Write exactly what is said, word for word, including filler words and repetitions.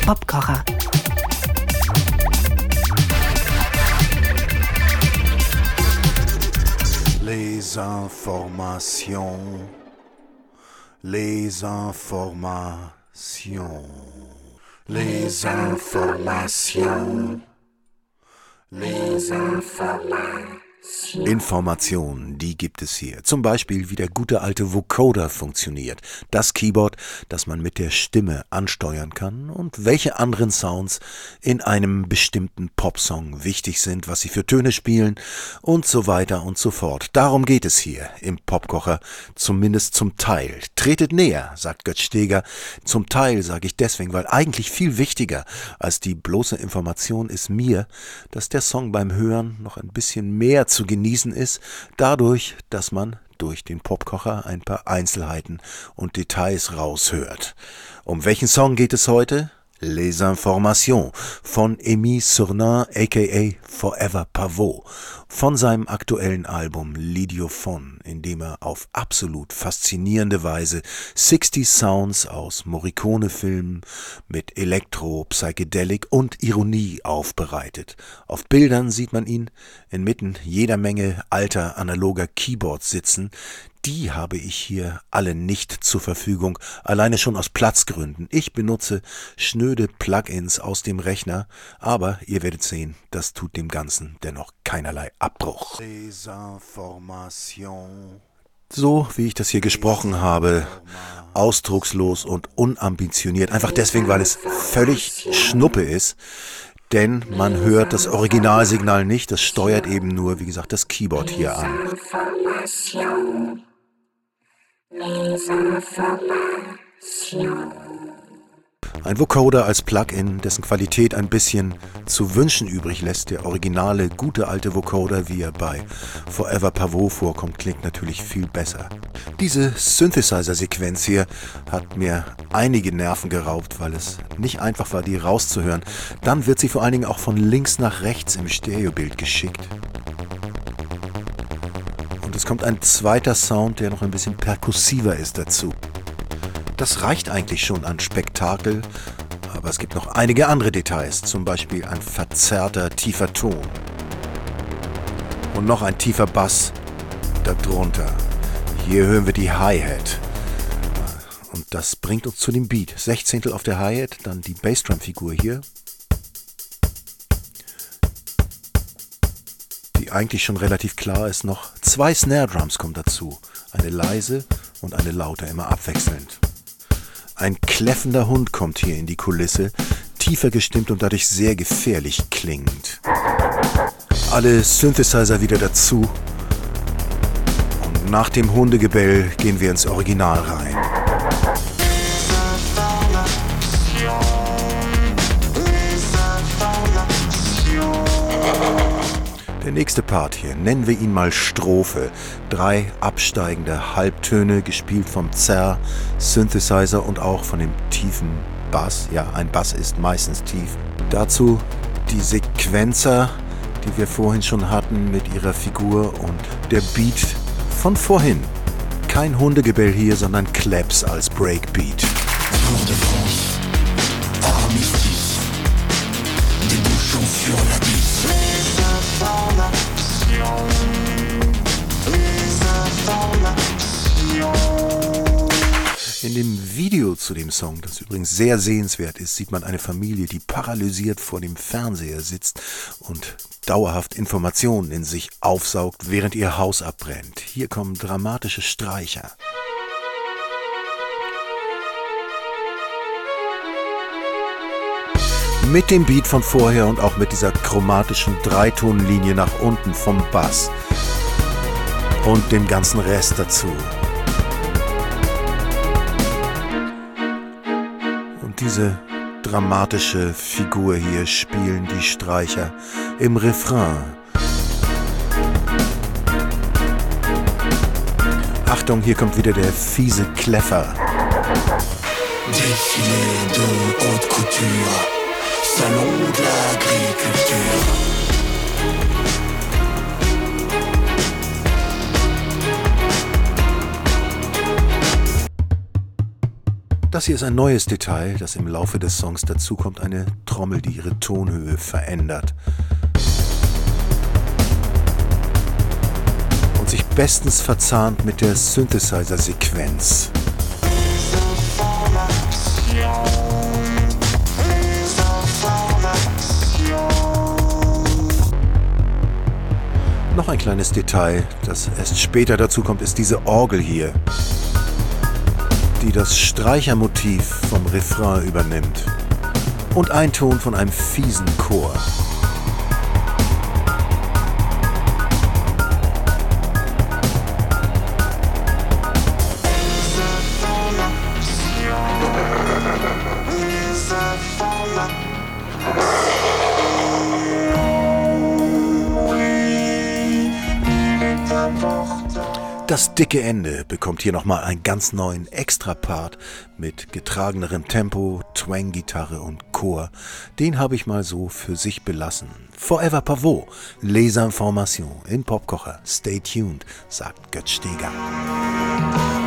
Popkocher. Les informations, les informations, les informations, les informations. Informationen, die gibt es hier. Zum Beispiel, wie der gute alte Vocoder funktioniert. Das Keyboard, das man mit der Stimme ansteuern kann und welche anderen Sounds in einem bestimmten Popsong wichtig sind, was sie für Töne spielen und so weiter und so fort. Darum geht es hier im Popkocher, zumindest zum Teil. Tretet näher, sagt Götz Steger. Zum Teil sage ich deswegen, weil eigentlich viel wichtiger als die bloße Information ist mir, dass der Song beim Hören noch ein bisschen mehr zu genießen ist, dadurch, dass man durch den Popkocher ein paar Einzelheiten und Details raushört. Um welchen Song geht es heute? Les Informations von Aimé Cernan aka Forever Pavot von seinem aktuellen Album L'Idiophone, in dem er auf absolut faszinierende Weise sechzig Sounds aus Morricone-Filmen mit Elektro, Psychedelic und Ironie aufbereitet. Auf Bildern sieht man ihn inmitten jeder Menge alter analoger Keyboards sitzen. Die habe ich hier alle nicht zur Verfügung, alleine schon aus Platzgründen. Ich benutze schnöde Plugins aus dem Rechner, aber ihr werdet sehen, das tut dem Ganzen dennoch keinerlei Abbruch. So wie ich das hier gesprochen habe, ausdruckslos und unambitioniert, einfach deswegen, weil es völlig Schnuppe ist. Denn man hört das Originalsignal nicht, das steuert eben nur, wie gesagt, das Keyboard hier an. Ein Vocoder als Plugin, dessen Qualität ein bisschen zu wünschen übrig lässt. Der originale, gute alte Vocoder, wie er bei Forever Pavot vorkommt, klingt natürlich viel besser. Diese Synthesizer-Sequenz hier hat mir einige Nerven geraubt, weil es nicht einfach war, die rauszuhören. Dann wird sie vor allen Dingen auch von links nach rechts im Stereobild geschickt. Und es kommt ein zweiter Sound, der noch ein bisschen perkussiver ist dazu. Das reicht eigentlich schon an Spektakel, aber es gibt noch einige andere Details, zum Beispiel ein verzerrter, tiefer Ton. Und noch ein tiefer Bass darunter. Hier hören wir die Hi-Hat. Und das bringt uns zu dem Beat. Sechzehntel auf der Hi-Hat, dann die Bassdrum-Figur hier, die eigentlich schon relativ klar ist. Noch zwei Snare-Drums kommen dazu. Eine leise und eine laute, immer abwechselnd. Ein kläffender Hund kommt hier in die Kulisse, tiefer gestimmt und dadurch sehr gefährlich klingend. Alle Synthesizer wieder dazu. Und nach dem Hundegebell gehen wir ins Original rein. Der nächste Part hier, nennen wir ihn mal Strophe. Drei absteigende Halbtöne, gespielt vom Zerr, Synthesizer und auch von dem tiefen Bass. Ja, ein Bass ist meistens tief. Dazu die Sequenzer, die wir vorhin schon hatten mit ihrer Figur und der Beat von vorhin. Kein Hundegebell hier, sondern Claps als Breakbeat. Tour de France, armistice, des bouchons sur la bise. In dem Video zu dem Song, das übrigens sehr sehenswert ist, sieht man eine Familie, die paralysiert vor dem Fernseher sitzt und dauerhaft Informationen in sich aufsaugt, während ihr Haus abbrennt. Hier kommen dramatische Streicher. Mit dem Beat von vorher und auch mit dieser chromatischen Dreitonlinie nach unten vom Bass und dem ganzen Rest dazu. Und diese dramatische Figur hier spielen die Streicher im Refrain. Achtung, hier kommt wieder der fiese Kläffer. Défilé de haute couture, salon de l'agriculture. Das hier ist ein neues Detail, das im Laufe des Songs dazukommt, eine Trommel, die ihre Tonhöhe verändert und sich bestens verzahnt mit der Synthesizer-Sequenz. Noch ein kleines Detail, das erst später dazu kommt, ist diese Orgel hier, die das Streichermotiv vom Refrain übernimmt und ein Ton von einem fiesen Chor. Das dicke Ende bekommt hier nochmal einen ganz neuen Extra-Part mit getragenerem Tempo, Twang-Gitarre und Chor. Den habe ich mal so für sich belassen. Forever Pavot, Les Informations in Popkocher. Stay tuned, sagt Götz Steger.